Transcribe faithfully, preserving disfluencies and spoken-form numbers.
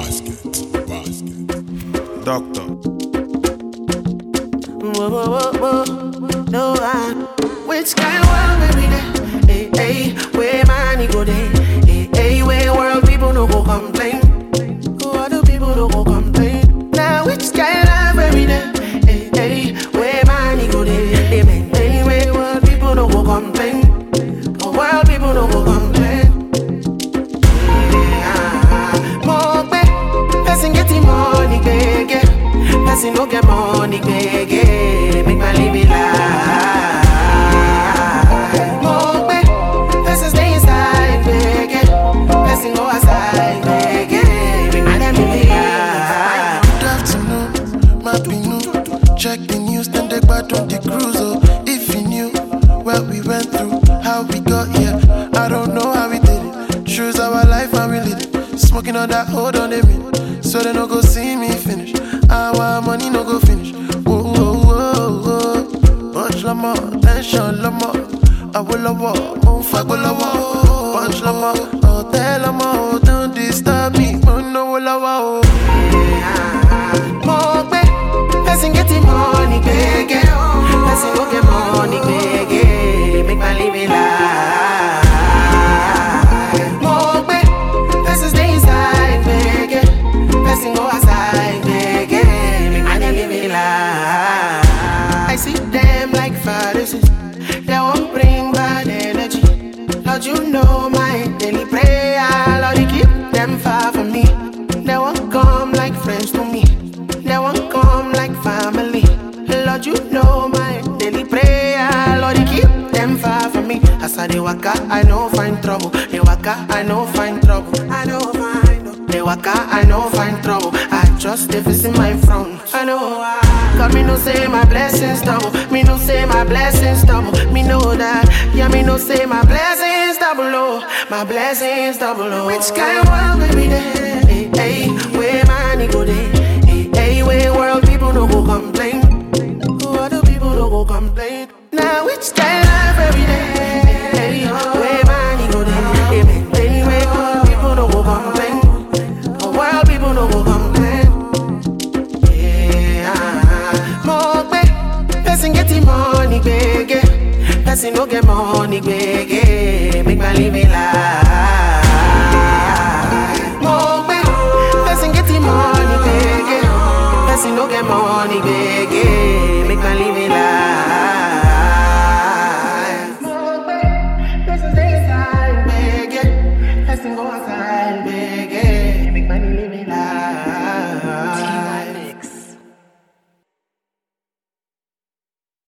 Basket, basket. Doctor. Whoa, whoa, whoa, whoa. No, I. Which kind of world we there? Hey, hey, where money go there? Hey, hey, where world people no go complain? Who are the people no go complain? Now which kind of life we there? Hey, hey, where money go there? They maintain where world people no go complain. The world people no go complain. Yeah, more pay, person getting money, big. Person no get money, big. Make my living life. More pay, person stay inside, big. Person go outside, big. Make my living life. Good afternoon, my Pinu. Check the news, then they back on the cruise. Oh, if you knew what we went through, how we got here, I don't know how we did it. Choose our life and we live it. Smoking on that hold on them in, so they no go see me finish. Our money no go finish. Whoa, whoa, whoa, whoa. Punch lama, tension lama. I will love, move I will love. Punch lama, oh tell lama, oh don't disturb me. Oh no, will love. More pay, person getting money, big. Person go get money, big. Make my living life. More pay, person stay inside, big. Person go outside, big. Make my living life. I see them like Pharisees. They won't bring bad energy. Lord, you know my daily prayer. Lord, you keep them far from me. They won't come like friends to me. They won't come like family. Lord, you know my daily prayer. Lord, you keep them far from me. As I dey waka, I know find trouble. They waka, I know find trouble. I know find. They waka, I know find trouble. I just dey visit my front. I know why. Cause me no say my blessings double. Me no say my blessings double. Me know that. Yeah, me no say my blessings double. Oh, my blessings double. Oh. Which kind of world we be there?